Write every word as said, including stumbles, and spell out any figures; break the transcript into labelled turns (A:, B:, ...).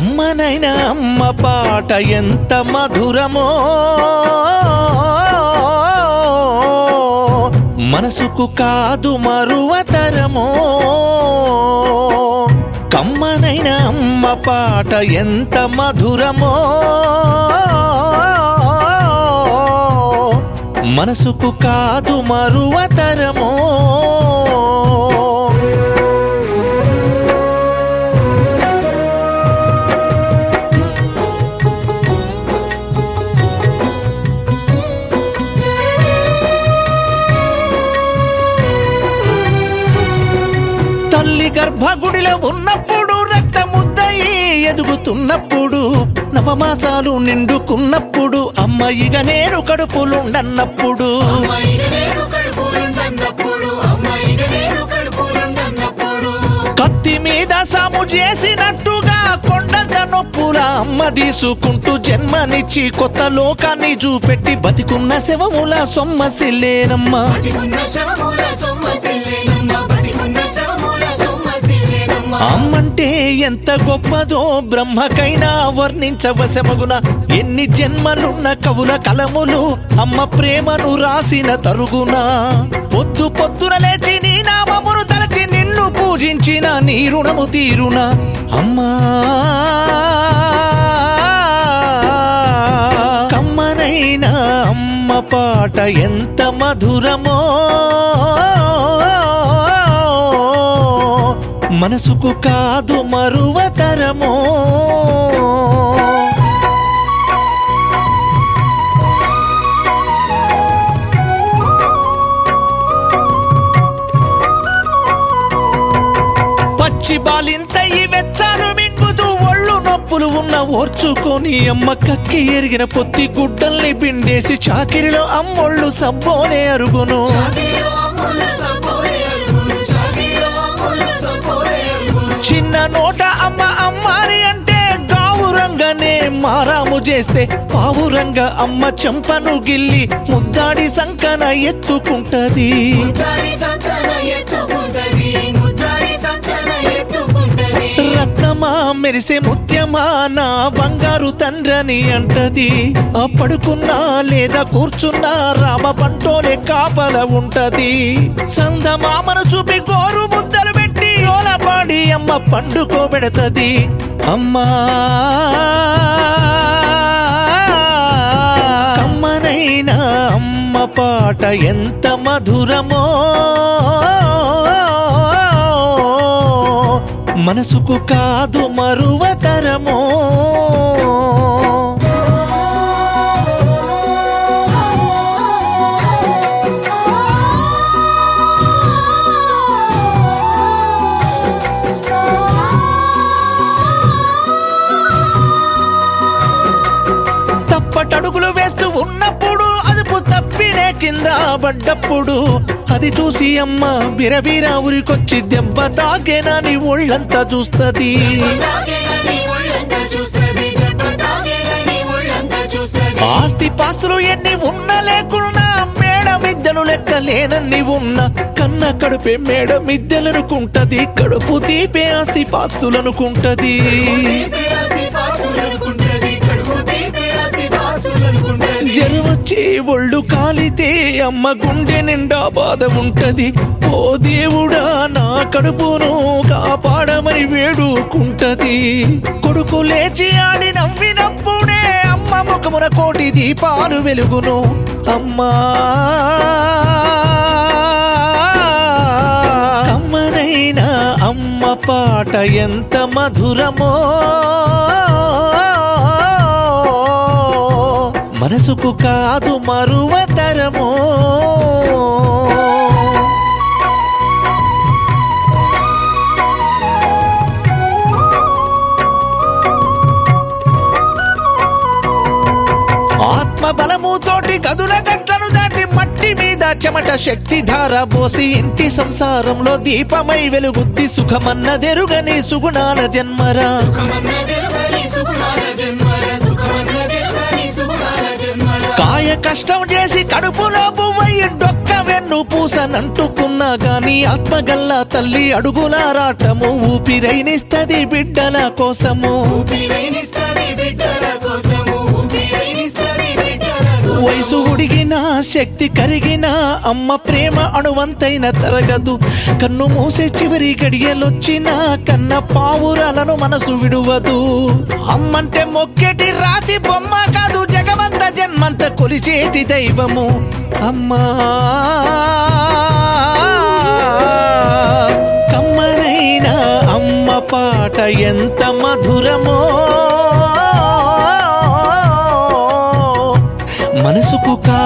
A: కమ్మనైన అమ్మ పాట ఎంత మధురమో మనసుకు కాదు మరువతరమో కమ్మనైన అమ్మ పాట ఎంత మధురమో మనసుకు కాదు మరువతరమో తల్లి గర్భగుడిలో ఉన్నప్పుడు రక్తముద్దయి ఎదుగుతున్నప్పుడు నవమాసాలు నిండుకున్నప్పుడు అమ్మాయిగా నేను కడుపులుండన్నప్పుడు కత్తి మీద సాము చేసినట్టుగా కొండంత నొప్పుల అమ్మ తీసుకుంటూ జన్మనిచ్చి కొత్త లోకాన్ని చూపెట్టి బతికున్న శవముల సొమ్మసిల్లేనమ్మా అమ్మంటే ఎంత గొప్పదో బ్రహ్మకైనా వర్ణించవశమగున ఎన్ని జన్మలున్న కవుల కలములు అమ్మ ప్రేమను రాసిన తరుగున పొద్దు పొద్దున లేచి నీ నామమును తలచి నిన్ను పూజించిన నీ రుణము తీరున అమ్మా కమ్మనైన అమ్మ పాట ఎంత మధురమో మనసుకు కాదు మరువతరమో పచ్చి బాలింత ఈ వెచ్చాలు మింగుతూ ఒళ్ళు నొప్పులు ఉన్న ఓర్చుకొని అమ్మ కక్కి ఎరిగిన పొత్తి గుడ్డల్ని పిండేసి చాకిరిలో అమ్మొళ్ళు సబ్బోనే అరుగును చిన్న నోట అమ్మ అమ్మాని అంటే గావురంగానే మారాము చేస్తే పావురంగా అమ్మ చెంపను గిల్లి ముద్దాడి సంకన ఎత్తుకుంటది రత్నమా మెరిసే ముత్యమా నా బంగారు తండ్రని అంటది ఆ పడుకున్నా లేదా కూర్చున్నా రామ పంటోలే కాపల ఉంటది చందమామను చూపి గోరు ముద్దలు పెట్టి ఓలపాడి అమ్మ పండుకోబెడతది అమ్మా కమ్మనైన అమ్మ పాట ఎంత మధురమో మనసుకు కాదు మరువతరమో తప్పటడుగులు వేస్తూ ఉన్నప్పుడు అదుపు తప్పినే కింద పడ్డప్పుడు అది చూసి అమ్మ బిరబీరా ఊరికొచ్చి దెబ్బ తాగేనని ఒళ్ళంతా చూస్తది ఆస్తి పాస్తులు ఎన్ని ఉన్నా లేకున్నా మేడ మిద్దెలు లెక్క లేనన్ని ఉన్నా కన్న కడుపే మేడ మిద్దెలనుకుంటది కడుపు తీపే ఆస్తి పాస్తులనుకుంటది జరవచ్చి ఒళ్ళు కాలితే అమ్మ గుండె నిండా బాధ ఉంటది ఓ దేవుడా నా కడుపును కాపాడమని వేడుకుంటది కొడుకు లేచి ఆడి నవ్వినప్పుడే అమ్మ ముఖమున కోటి దీపాలు వెలుగును అమ్మా కమ్మనైన అమ్మ పాట ఎంత మధురమో మనసుకు కాదు మరువతరమో ఆత్మ బలముతోటి గదుల గట్లను దాటి మట్టి మీద చెమట శక్తి ధార పోసి ఇంటి సంసారంలో దీపమై వెలుగుద్ది సుఖమన్నదెరుగని సుగుణాల జన్మరా కాయ కష్టం చేసి కడుపులో పువ్వయ్యి డొక్క వెన్ను పూసనంటుకున్నా గాని ఆత్మగల్లా తల్లి అడుగులారాటము ఊపిరైనిస్తది బిడ్డల కోసము వయసు ఉడిగిన శక్తి కరిగిన అమ్మ ప్రేమ అణువంతైన తరగదు కన్ను మూసే చివరి గడియలొచ్చిన కన్న పావురాలను మనసు విడువదు అమ్మంటే మొక్కేటి రాతి బొమ్మ కాదు జగమంత జన్మంత కొలిచేటి దైవము అమ్మా కమ్మనైన అమ్మ పాట ఎంత మధురమో మనసుకు కా